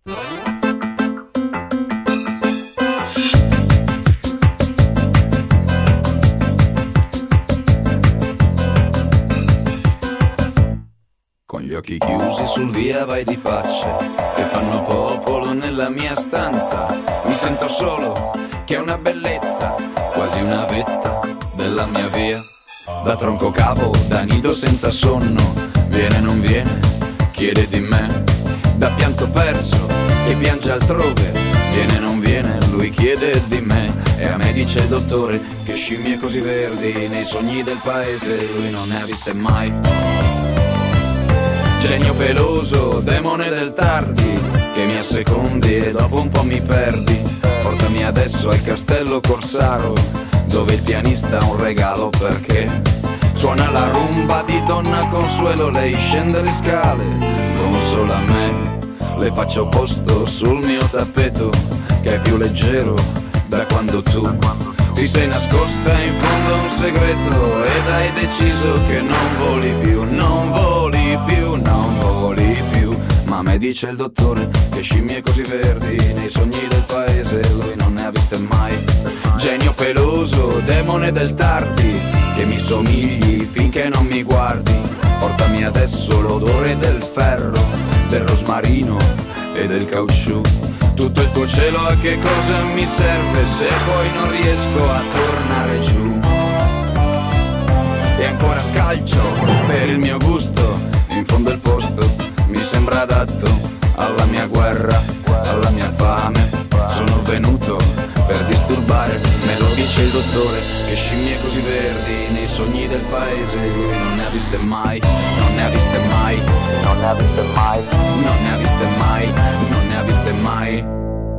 Con gli occhi chiusi sul via vai di facce che fanno popolo nella mia stanza. Mi sento solo, che è una bellezza, quasi una vetta della mia via. Da tronco cavo, da nido senza sonno, viene non viene, chiede di me. Da pianto perso, che piange altrove, viene non viene, lui chiede di me. E a me dice il dottore che scimmie così verdi nei sogni del paese lui non ne ha viste mai. Genio peloso, demone del tardi, che mi assecondi e dopo un po' mi perdi. Portami adesso al castello Corsaro, dove il pianista ha un regalo perché suona la rumba di Donna Consuelo. Lei scende le scale, consola me, le faccio posto sul mio tappeto, che è più leggero da quando tu ti sei nascosta in fondo a un segreto ed hai deciso che non voli più, non voli più, non voli più. Ma a me dice il dottore che scimmie così verdi nei sogni del paese lui non ne ha viste mai. Genio peloso, demone del tardi, che mi somigli finché non mi guardi. Portami adesso l'odore del ferro, del rosmarino e del caucciù. Tutto il tuo cielo a che cosa mi serve se poi non riesco a tornare giù. E ancora scalcio per il mio gusto, in fondo il posto mi sembra adatto alla mia guerra, alla mia fame. Sono venuto per disturbare, me lo dice il dottore, che scimmie così verdi nei sogni del paese lui non ne ha viste mai, non ne ha viste mai, non ne ha viste mai, non ne ha viste mai, non ne ha viste mai.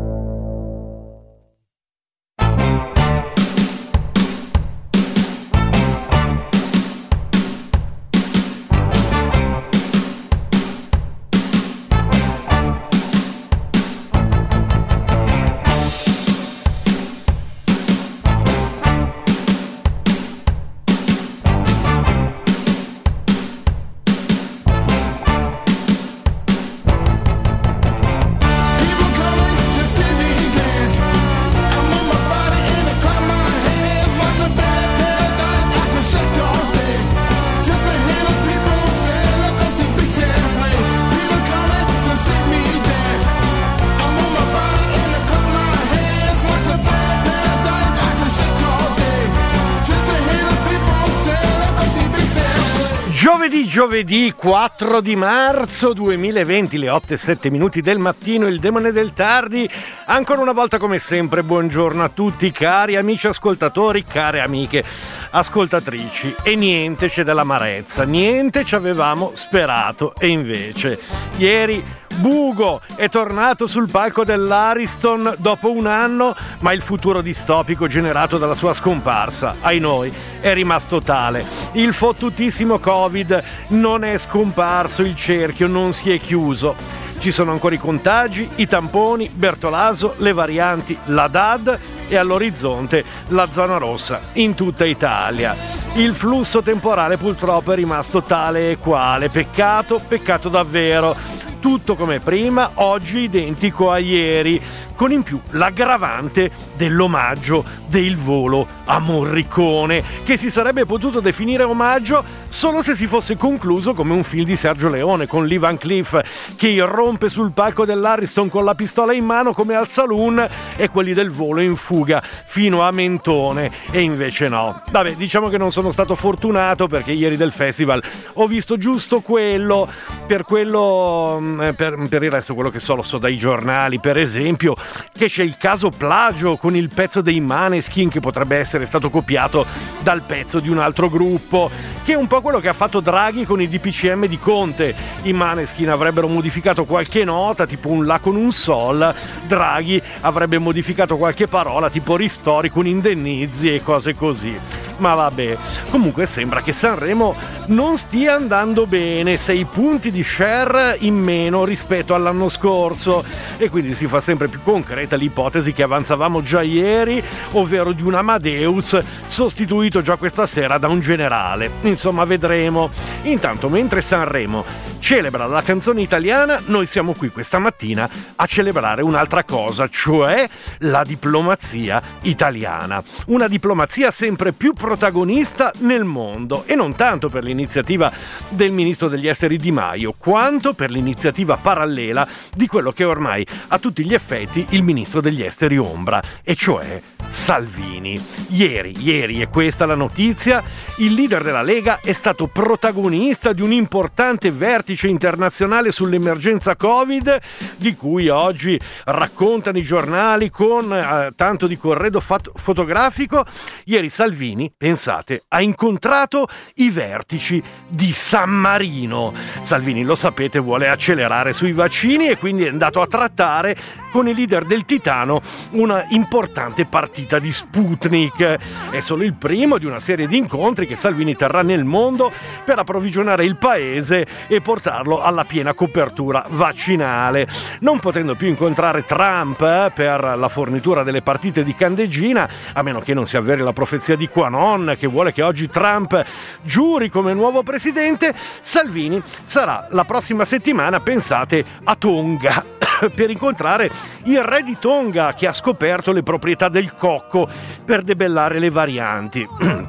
Giovedì 4 di marzo 2020, le 8:07 del mattino, il demone del tardi. Ancora una volta come sempre buongiorno a tutti cari amici ascoltatori, care amiche ascoltatrici. E niente c'è dell'amarezza, niente ci avevamo sperato e invece ieri Bugo è tornato sul palco dell'Ariston dopo un anno, ma il futuro distopico generato dalla sua scomparsa, ai noi, è rimasto tale. Il fottutissimo Covid non è scomparso, il cerchio non si è chiuso. Ci sono ancora i contagi, i tamponi, Bertolaso, le varianti, la DAD e all'orizzonte la zona rossa in tutta Italia. Il flusso temporale purtroppo è rimasto tale e quale, peccato davvero. Tutto come prima, oggi identico a ieri, con in più l'aggravante dell'omaggio del volo a Morricone, che si sarebbe potuto definire omaggio solo se si fosse concluso come un film di Sergio Leone, con Lee Van Cleef che irrompe sul palco dell'Ariston con la pistola in mano come al saloon e quelli del volo in fuga fino a Mentone, e invece no. Vabbè, diciamo che non sono stato fortunato perché ieri del festival ho visto giusto quello, per il resto quello che so lo so dai giornali, per esempio che c'è il caso plagio con il pezzo dei Maneskin che potrebbe essere stato copiato dal pezzo di un altro gruppo, che è un po' quello che ha fatto Draghi con i DPCM di Conte. I Maneskin avrebbero modificato qualche nota tipo un La con un Sol, Draghi avrebbe modificato qualche parola tipo ristori con indennizi e cose così. Ma vabbè, comunque sembra che Sanremo non stia andando bene, 6 punti di share in meno rispetto all'anno scorso, e quindi si fa sempre più concreta l'ipotesi che avanzavamo già ieri, ovvero di un Amadeus sostituito già questa sera da un generale. Insomma, vedremo. Intanto, mentre Sanremo celebra la canzone italiana, noi siamo qui questa mattina a celebrare un'altra cosa, cioè la diplomazia italiana. Una diplomazia sempre più protagonista nel mondo, e non tanto per l'iniziativa del ministro degli esteri Di Maio, quanto per l'iniziativa parallela di quello che ormai a tutti gli effetti il ministro degli esteri ombra, e cioè Salvini. Ieri, è questa la notizia, il leader della Lega è stato protagonista di un importante vertice internazionale sull'emergenza Covid, di cui oggi raccontano i giornali con tanto di corredo fotografico. Ieri Salvini, pensate, ha incontrato i vertici di San Marino. Salvini, lo sapete, vuole accelerare sui vaccini e quindi è andato a trattare con i leader del Titano una importante partita di Sputnik. È solo il primo di una serie di incontri che Salvini terrà nel mondo per approvvigionare il paese e portarlo alla piena copertura vaccinale. Non potendo più incontrare Trump per la fornitura delle partite di candeggina, a meno che non si avveri la profezia di Quanon che vuole che oggi Trump giuri come nuovo presidente, Salvini sarà la prossima settimana, pensate, a Tonga per incontrare il re di Tonga, che ha scoperto le proprietà del cocco per debellare le varianti.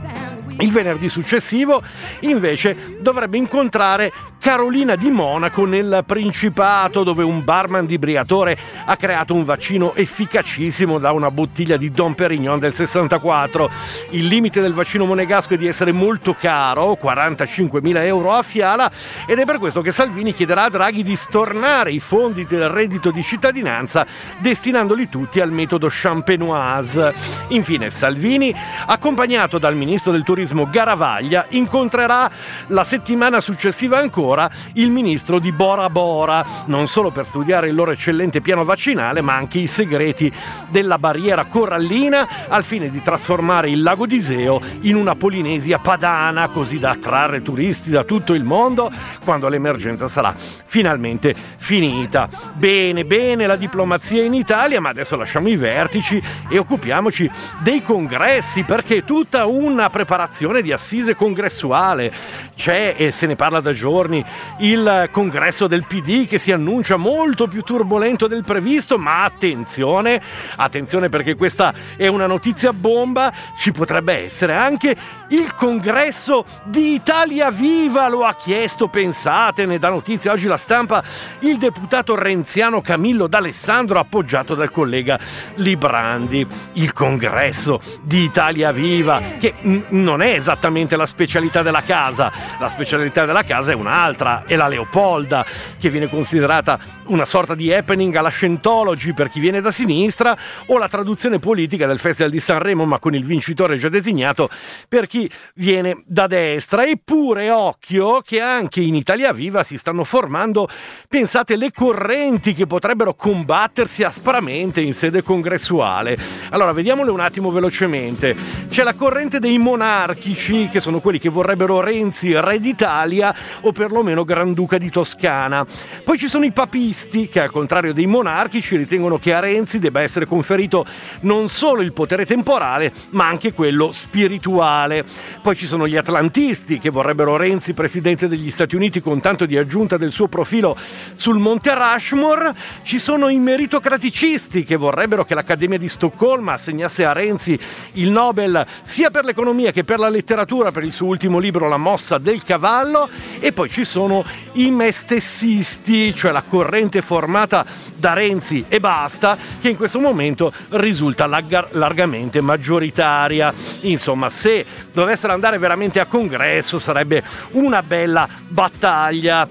Il venerdì successivo, invece, dovrebbe incontrare Carolina di Monaco nel Principato, dove un barman di Briatore ha creato un vaccino efficacissimo da una bottiglia di Dom Pérignon del 64. Il limite del vaccino monegasco è di essere molto caro, 45.000 euro a fiala, ed è per questo che Salvini chiederà a Draghi di stornare i fondi del reddito di cittadinanza destinandoli tutti al metodo champenoise. Infine Salvini, accompagnato dal ministro del turismo Garavaglia, incontrerà la settimana successiva ancora il ministro di Bora Bora, non solo per studiare il loro eccellente piano vaccinale, ma anche i segreti della barriera corallina al fine di trasformare il lago d'Iseo in una Polinesia padana, così da attrarre turisti da tutto il mondo quando l'emergenza sarà finalmente finita. Bene la diplomazia in Italia, ma adesso lasciamo i vertici e occupiamoci dei congressi, perché è tutta una preparazione di assise congressuale. C'è, e se ne parla da giorni, il congresso del PD che si annuncia molto più turbolento del previsto, ma attenzione perché questa è una notizia bomba, ci potrebbe essere anche il congresso di Italia Viva, lo ha chiesto, pensatene, da notizia oggi La Stampa, il deputato renziano Camillo D'Alessandro, appoggiato dal collega Librandi. Il congresso di Italia Viva, che non è esattamente la specialità della casa, la specialità della casa è un'altra, è la Leopolda, che viene considerata una sorta di happening alla Scientology per chi viene da sinistra, o la traduzione politica del Festival di Sanremo, ma con il vincitore già designato, per chi viene da destra. Eppure occhio che anche in Italia Viva si stanno formando, pensate, le correnti che potrebbero combattersi aspramente in sede congressuale. Allora vediamole un attimo velocemente. C'è la corrente dei monarchici, che sono quelli che vorrebbero Renzi re d'Italia o perlomeno Granduca di Toscana. Poi ci sono i papisti, che al contrario dei monarchici ritengono che a Renzi debba essere conferito non solo il potere temporale ma anche quello spirituale. Poi ci sono gli atlantisti, che vorrebbero Renzi presidente degli Stati Uniti con tanto di aggiunta del suo profilo sul Monte Rushmore. Ci sono i meritocraticisti, che vorrebbero che l'Accademia di Stoccolma assegnasse a Renzi il Nobel sia per l'economia che per la letteratura per il suo ultimo libro La mossa del cavallo. E poi ci sono i me stessisti, cioè la corrente formata da Renzi e basta, che in questo momento risulta largamente maggioritaria. Insomma, se dovessero andare veramente a congresso sarebbe una bella battaglia.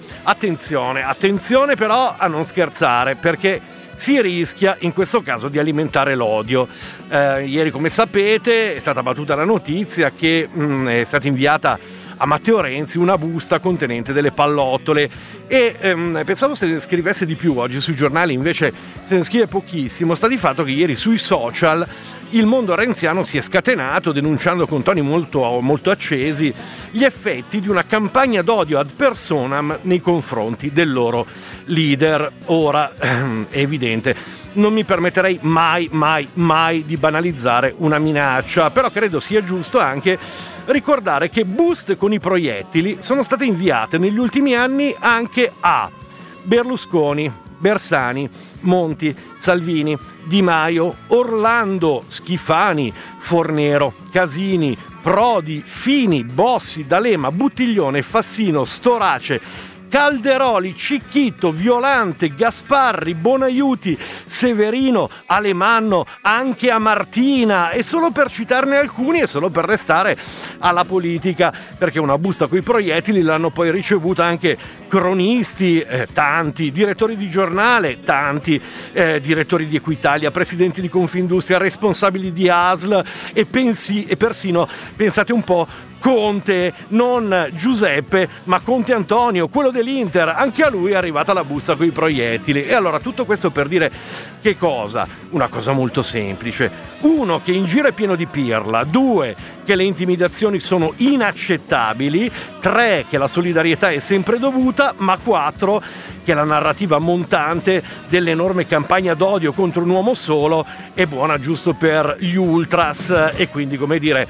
Attenzione però a non scherzare, perché si rischia in questo caso di alimentare l'odio. Ieri, come sapete, è stata battuta la notizia che è stata inviata a Matteo Renzi una busta contenente delle pallottole e pensavo se ne scrivesse di più oggi sui giornali, invece se ne scrive pochissimo. Sta di fatto che ieri sui social il mondo renziano si è scatenato denunciando con toni molto accesi gli effetti di una campagna d'odio ad personam nei confronti del loro leader. Ora è evidente, non mi permetterei mai di banalizzare una minaccia, però credo sia giusto anche ricordare che buste con i proiettili sono state inviate negli ultimi anni anche a Berlusconi, Bersani, Monti, Salvini, Di Maio, Orlando, Schifani, Fornero, Casini, Prodi, Fini, Bossi, D'Alema, Buttiglione, Fassino, Storace, Calderoli, Cicchitto, Violante, Gasparri, Bonaiuti, Severino, Alemanno, anche a Martina, e solo per citarne alcuni e solo per restare alla politica, perché una busta coi proiettili l'hanno poi ricevuta anche cronisti, tanti, direttori di giornale, tanti, direttori di Equitalia, presidenti di Confindustria, responsabili di ASL e persino, pensate un po', Conte, non Giuseppe, ma Conte Antonio, quello dell'Inter, anche a lui è arrivata la busta coi proiettili. E allora tutto questo per dire che cosa? Una cosa molto semplice. 1, che in giro è pieno di pirla. 2, che le intimidazioni sono inaccettabili. 3, che la solidarietà è sempre dovuta. Ma 4, che la narrativa montante dell'enorme campagna d'odio contro un uomo solo è buona giusto per gli ultras, e quindi, come dire,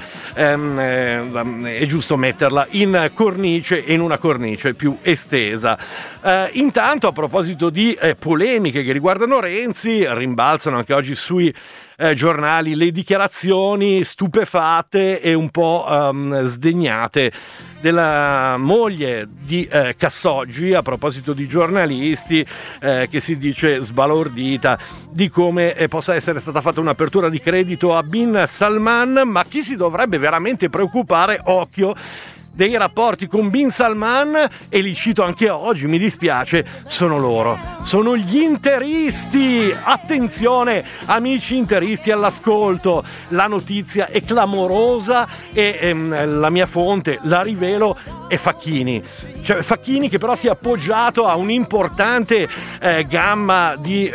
è giusto metterla in cornice, e in una cornice più estesa. Intanto, a proposito di polemiche che riguardano Renzi, rimbalzano anche oggi sui giornali le dichiarazioni stupefatte e un po' sdegnate della moglie di Cassoggi a proposito di giornalisti, che si dice sbalordita di come possa essere stata fatta un'apertura di credito a Bin Salman, ma chi si dovrebbe veramente preoccupare, occhio, dei rapporti con Bin Salman, e li cito anche oggi, mi dispiace, sono loro, sono gli interisti. Attenzione amici interisti all'ascolto, la notizia è clamorosa e la mia fonte, la rivelo, è Facchini, cioè Facchini, che però si è appoggiato a un'importante gamma di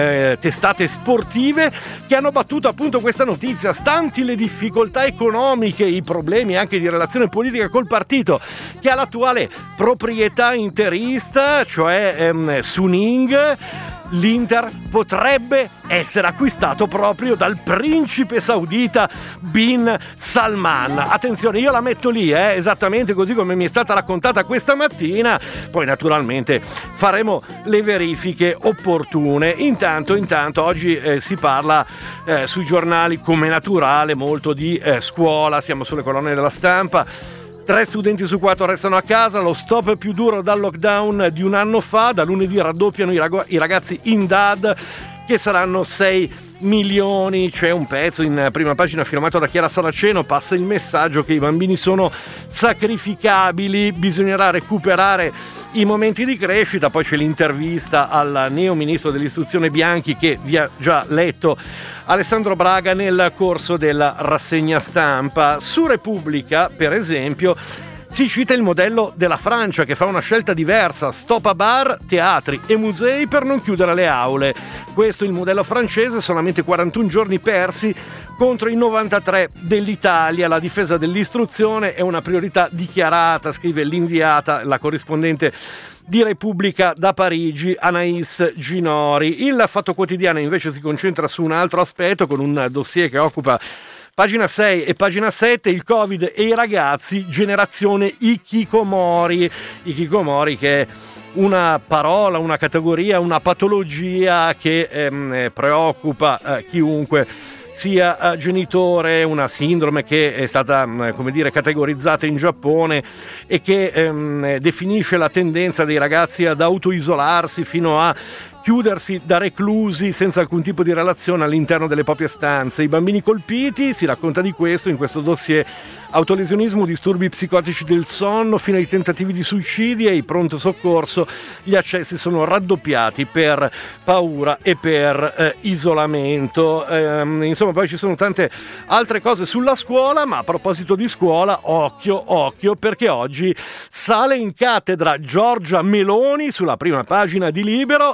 testate sportive che hanno battuto appunto questa notizia, stanti le difficoltà economiche, i problemi anche di relazione politica col partito che ha l'attuale proprietà interista, cioè Suning. L'Inter potrebbe essere acquistato proprio dal principe saudita Bin Salman. Attenzione, io la metto lì, esattamente così come mi è stata raccontata questa mattina. Poi naturalmente faremo le verifiche opportune. Intanto oggi si parla sui giornali, come naturale, molto di scuola. Siamo sulle colonne della Stampa. 3 studenti su 4 restano a casa, lo stop più duro dal lockdown di un anno fa. Da lunedì raddoppiano i ragazzi in DAD, che saranno 6 milioni. C'è un pezzo in prima pagina firmato da Chiara Saraceno, passa il messaggio che i bambini sono sacrificabili, bisognerà recuperare i momenti di crescita. Poi c'è l'intervista al neo ministro dell'istruzione Bianchi, che vi ha già letto Alessandro Braga nel corso della rassegna stampa. Su Repubblica, per esempio, si cita il modello della Francia, che fa una scelta diversa: stop a bar, teatri e musei per non chiudere le aule. Questo è il modello francese, solamente 41 giorni persi contro i 93 dell'Italia. La difesa dell'istruzione è una priorità dichiarata, scrive l'inviata, la corrispondente di Repubblica da Parigi, Anaïs Ginori. Il Fatto Quotidiano invece si concentra su un altro aspetto, con un dossier che occupa pagina 6 e pagina 7, il Covid e i ragazzi, generazione Hikikomori. Hikikomori, che è una parola, una categoria, una patologia che preoccupa chiunque sia genitore, una sindrome che è stata, come dire, categorizzata in Giappone e che definisce la tendenza dei ragazzi ad autoisolarsi fino a chiudersi da reclusi senza alcun tipo di relazione all'interno delle proprie stanze. I bambini colpiti, si racconta di questo in questo dossier: autolesionismo, disturbi psicotici del sonno, fino ai tentativi di suicidio, e i pronto soccorso, gli accessi sono raddoppiati per paura e per isolamento. Insomma, poi ci sono tante altre cose sulla scuola, ma a proposito di scuola, occhio, perché oggi sale in cattedra Giorgia Meloni sulla prima pagina di Libero, e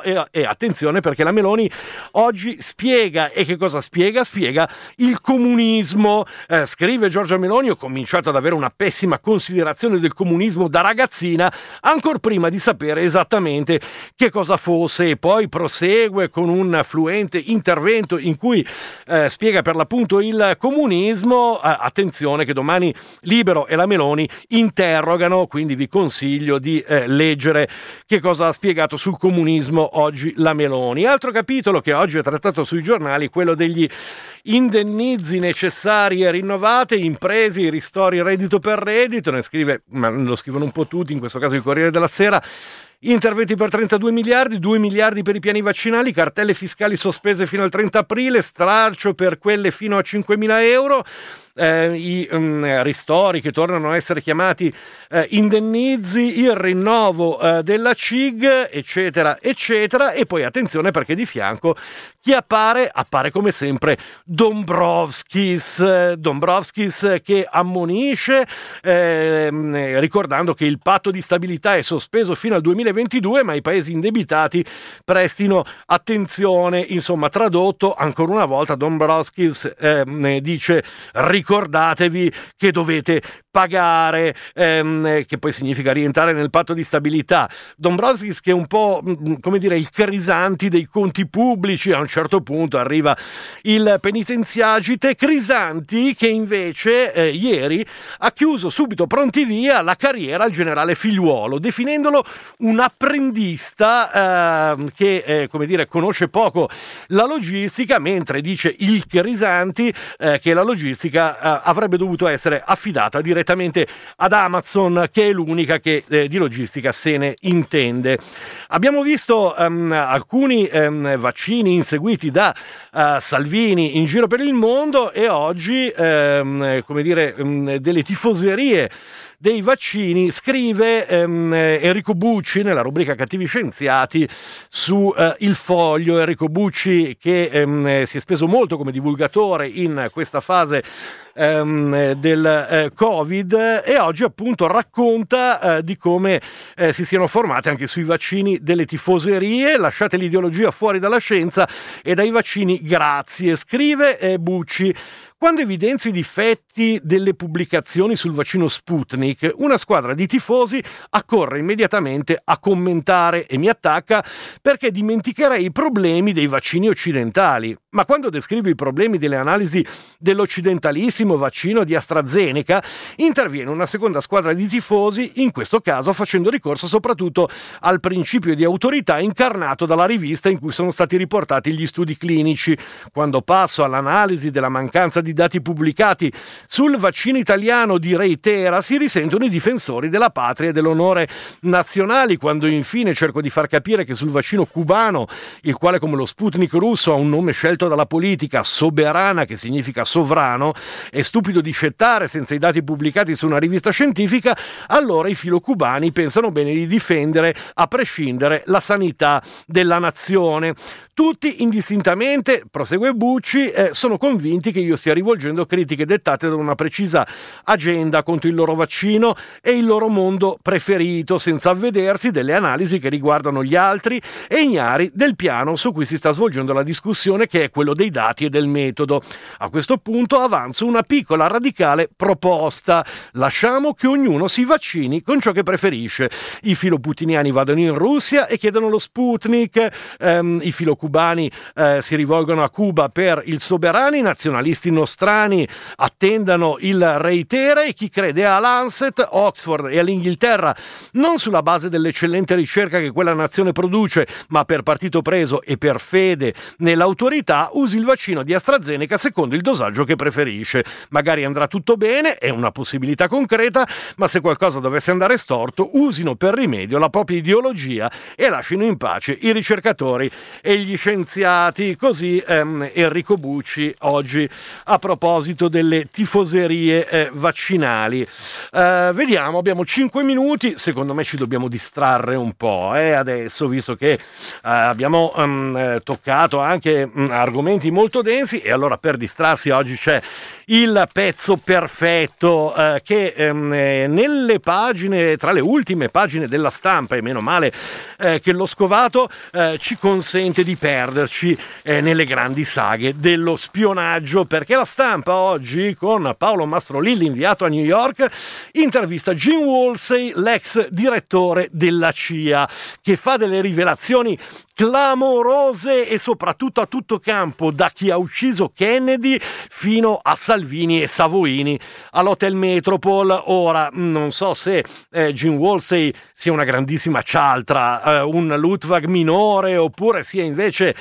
e attenzione perché la Meloni oggi spiega, e che cosa spiega? Spiega il comunismo. Scrive Giorgia Meloni: ho cominciato ad avere una pessima considerazione del comunismo da ragazzina, ancor prima di sapere esattamente che cosa fosse, e poi prosegue con un fluente intervento in cui spiega per l'appunto il comunismo. Attenzione che domani Libero e la Meloni interrogano, quindi vi consiglio di leggere che cosa ha spiegato sul comunismo oggi la Meloni. Altro capitolo che oggi è trattato sui giornali, quello degli indennizi necessari e rinnovate, imprese, ristori reddito per reddito, ne scrive, ma lo scrivono un po' tutti, in questo caso il Corriere della Sera. Interventi per 32 miliardi, 2 miliardi per i piani vaccinali, cartelle fiscali sospese fino al 30 aprile, stralcio per quelle fino a 5.000 euro, i ristori che tornano a essere chiamati indennizi, il rinnovo della CIG, eccetera, eccetera. E poi attenzione perché di fianco chi appare come sempre Dombrovskis che ammonisce, ricordando che il patto di stabilità è sospeso fino al 2022, ma i paesi indebitati prestino attenzione. Insomma, tradotto ancora una volta Dombrovskis dice: ricordatevi che dovete pagare, che poi significa rientrare nel patto di stabilità. Dombrovskis, che è un po' come dire il Crisanti dei conti pubblici, a un certo punto arriva il penitenziagite. Crisanti che invece ieri ha chiuso subito pronti via la carriera al generale Figliuolo, definendolo un apprendista che come dire conosce poco la logistica, mentre dice il Crisanti che la logistica avrebbe dovuto essere affidata direttamente ad Amazon, che è l'unica che di logistica se ne intende. Abbiamo visto alcuni vaccini inseguiti da Salvini in giro per il mondo, e oggi come dire delle tifoserie dei vaccini. Scrive Enrico Bucci nella rubrica Cattivi Scienziati su Il Foglio. Enrico Bucci che si è speso molto come divulgatore in questa fase del Covid, e oggi appunto racconta di come si siano formate anche sui vaccini delle tifoserie. Lasciate l'ideologia fuori dalla scienza e dai vaccini grazie, scrive Bucci. Quando evidenzio i difetti delle pubblicazioni sul vaccino Sputnik, una squadra di tifosi accorre immediatamente a commentare e mi attacca perché dimenticherei i problemi dei vaccini occidentali. Ma quando descrivo i problemi delle analisi dell'occidentalissimo vaccino di AstraZeneca, interviene una seconda squadra di tifosi, in questo caso facendo ricorso soprattutto al principio di autorità incarnato dalla rivista in cui sono stati riportati gli studi clinici. Quando passo all'analisi della mancanza di dati pubblicati sul vaccino italiano di Reitera, si risentono i difensori della patria e dell'onore nazionali. Quando infine cerco di far capire che sul vaccino cubano, il quale come lo Sputnik russo ha un nome scelto dalla politica, Soberana, che significa sovrano, è stupido discettare senza i dati pubblicati su una rivista scientifica, allora i filocubani pensano bene di difendere a prescindere la sanità della nazione. Tutti indistintamente, prosegue Bucci, sono convinti che io stia rivolgendo critiche dettate da una precisa agenda contro il loro vaccino e il loro mondo preferito, senza avvedersi delle analisi che riguardano gli altri e ignari del piano su cui si sta svolgendo la discussione, che è quello dei dati e del metodo. A questo punto avanzo una piccola radicale proposta: lasciamo che ognuno si vaccini con ciò che preferisce. I filoputiniani vadano in Russia e chiedono lo Sputnik, i filocubani si rivolgono a Cuba per il Soberani, i nazionalisti nostrani attendano il Reitera, e chi crede a Lancet, Oxford e all'Inghilterra non sulla base dell'eccellente ricerca che quella nazione produce, ma per partito preso e per fede nell'autorità, usi il vaccino di AstraZeneca secondo il dosaggio che preferisce. Magari andrà tutto bene, è una possibilità concreta, ma se qualcosa dovesse andare storto, usino per rimedio la propria ideologia e lasciano in pace i ricercatori e gli degli scienziati. Così Enrico Bucci oggi a proposito delle tifoserie vaccinali. Vediamo, abbiamo 5 minuti, secondo me ci dobbiamo distrarre un po' adesso, visto che abbiamo toccato anche argomenti molto densi, e allora per distrarsi oggi c'è il pezzo perfetto che nelle pagine, tra le ultime pagine della Stampa, e meno male che l'ho scovato, ci consente di perderci nelle grandi saghe dello spionaggio, perché la Stampa oggi, con Paolo Mastrolilli inviato a New York, intervista Jim Woolsey, l'ex direttore della CIA, che fa delle rivelazioni clamorose e soprattutto a tutto campo, da chi ha ucciso Kennedy fino a Salvini e Savoini all'Hotel Metropole. Ora non so se Jim Woolsey sia una grandissima cialtra, un Ludwig minore, oppure sia invece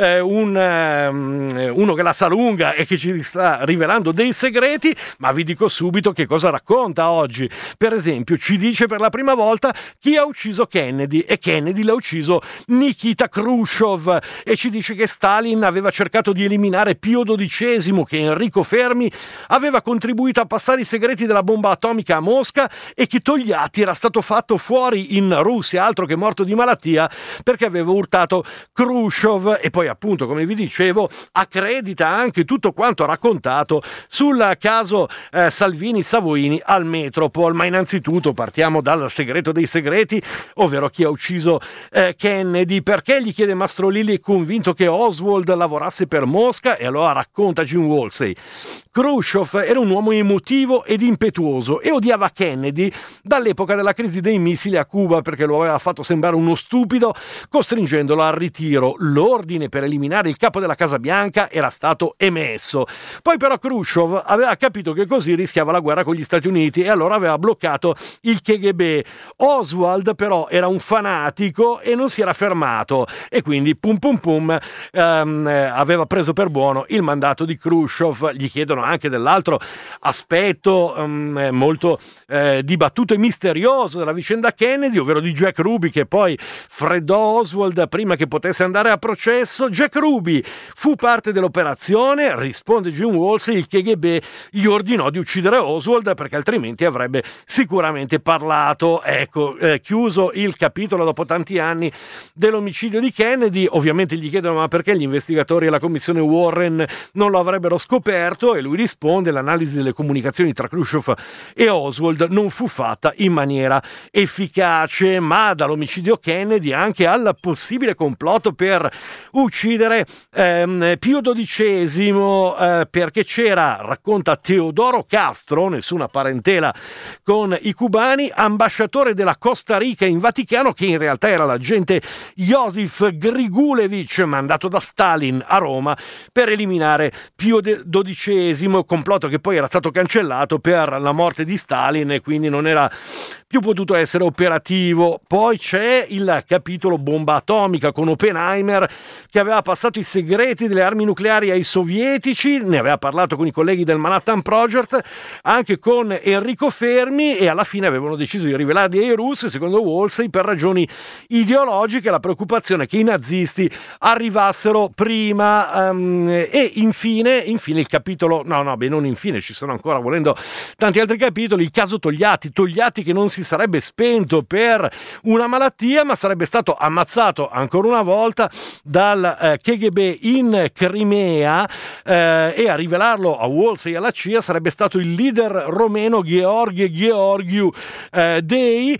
uno che la sa lunga e che ci sta rivelando dei segreti, ma vi dico subito che cosa racconta oggi. Per esempio ci dice per la prima volta chi ha ucciso Kennedy, e Kennedy l'ha ucciso Nikita Khrushchev, e ci dice che Stalin aveva cercato di eliminare Pio XII, che Enrico Fermi aveva contribuito a passare i segreti della bomba atomica a Mosca, e che Togliatti era stato fatto fuori in Russia, altro che morto di malattia, perché aveva urtato Khrushchev. E poi appunto, come vi dicevo, accredita anche tutto quanto raccontato sul caso Salvini-Savoini al Metropole. Ma innanzitutto partiamo dal segreto dei segreti, ovvero chi ha ucciso Kennedy. Perché gli chiede Mastrolilli, è convinto che Oswald lavorasse per Mosca? E allora racconta Jim Woolsey: Khrushchev era un uomo emotivo ed impetuoso e odiava Kennedy dall'epoca della crisi dei missili a Cuba, perché lo aveva fatto sembrare uno stupido, costringendolo al ritiro. L'ordine per eliminare il capo della Casa Bianca era stato emesso. Poi però Khrushchev aveva capito che così rischiava la guerra con gli Stati Uniti, e allora aveva bloccato il KGB. Oswald però era un fanatico e non si era fermato, e quindi aveva preso per buono il mandato di Khrushchev. Gli chiedono anche dell'altro aspetto molto dibattuto e misterioso della vicenda Kennedy, ovvero di Jack Ruby, che poi freddò Oswald prima che potesse andare a processo. Jack Ruby fu parte dell'operazione, risponde Jim Woolsey. Il KGB gli ordinò di uccidere Oswald perché altrimenti avrebbe sicuramente parlato. Ecco, chiuso il capitolo dopo tanti anni dell'omicidio di Kennedy. Ovviamente gli chiedono ma perché gli investigatori e la commissione Warren non lo avrebbero scoperto, e lui risponde: l'analisi delle comunicazioni tra Khrushchev e Oswald non fu fatta in maniera efficace. Ma dall'omicidio Kennedy anche al possibile complotto per uccidere Pio XII, perché c'era, racconta Teodoro Castro, nessuna parentela con i cubani, ambasciatore della Costa Rica in Vaticano, che in realtà era l'agente Josif Grigulevich, mandato da Stalin a Roma per eliminare Pio XII, complotto che poi era stato cancellato per la morte di Stalin e quindi non era più potuto essere operativo. Poi c'è il capitolo bomba atomica con Oppenheimer, che aveva passato i segreti delle armi nucleari ai sovietici, ne aveva parlato con i colleghi del Manhattan Project, anche con Enrico Fermi, e alla fine avevano deciso di rivelarli ai russi, secondo Woolsey, per ragioni ideologiche, la preoccupazione che i nazisti arrivassero prima. E infine il capitolo, non infine, ci sono ancora, volendo, tanti altri capitoli. Il caso Togliatti che non si sarebbe spento per una malattia, ma sarebbe stato ammazzato ancora una volta dal KGB in Crimea, e a rivelarlo a Woolsey e alla CIA sarebbe stato il leader romeno Gheorghiu Dei,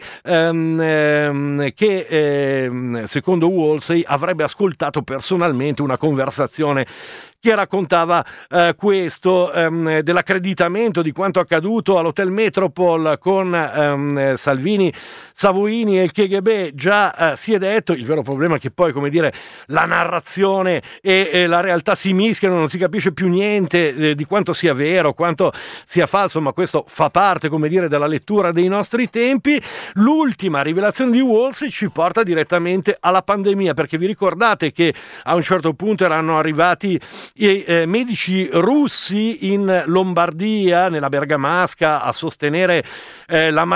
che secondo Woolsey avrebbe ascoltato personalmente una conversazione che raccontava questo, dell'accreditamento di quanto accaduto all'Hotel Metropole con Salvini, Savoini e il KGB. Già si è detto, il vero problema è che poi, come dire, la narrazione e la realtà si mischiano, non si capisce più niente di quanto sia vero, quanto sia falso, ma questo fa parte, come dire, della lettura dei nostri tempi. L'ultima rivelazione di Woolsey ci porta direttamente alla pandemia, perché vi ricordate che a un certo punto erano arrivati i medici russi in Lombardia, nella Bergamasca, a sostenere la Maginot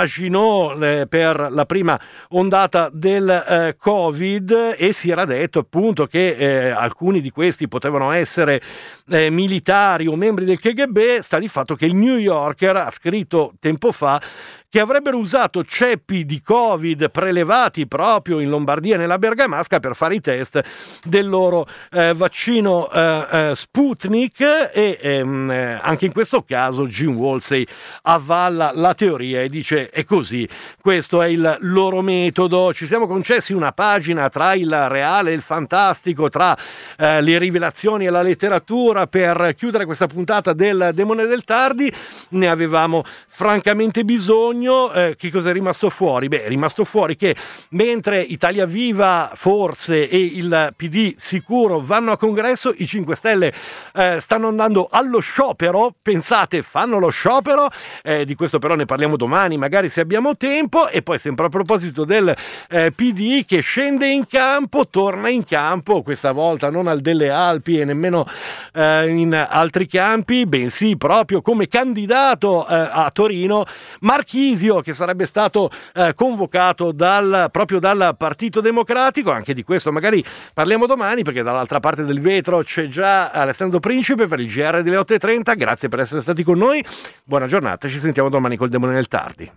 rientrano per la prima ondata del Covid, e si era detto appunto che alcuni di questi potevano essere militari o membri del KGB. Sta di fatto che il New Yorker ha scritto tempo fa che avrebbero usato ceppi di Covid prelevati proprio in Lombardia e nella Bergamasca per fare i test del loro vaccino Sputnik, e anche in questo caso Jim Woolsey avvalla la teoria e dice: è così, questo è il loro metodo. Ci siamo concessi una pagina tra il reale e il fantastico, tra le rivelazioni e la letteratura, per chiudere questa puntata del Demone del Tardi. Ne avevamo francamente bisogno. Che cosa è rimasto fuori? Beh, è rimasto fuori che mentre Italia Viva forse e il PD sicuro vanno a congresso, i 5 Stelle stanno andando allo sciopero. Pensate, fanno lo sciopero, di questo però ne parliamo domani magari se abbiamo tempo. E poi, sempre a proposito del PD che scende in campo, torna in campo, questa volta non al delle Alpi e nemmeno in altri campi, bensì proprio come candidato a Torino, Marchisio, che sarebbe stato convocato proprio dal Partito Democratico. Anche di questo magari parliamo domani, perché dall'altra parte del vetro c'è già Alessandro Principe per il GR delle 8:30. Grazie per essere stati con noi, buona giornata, ci sentiamo domani col Demone del Tardi.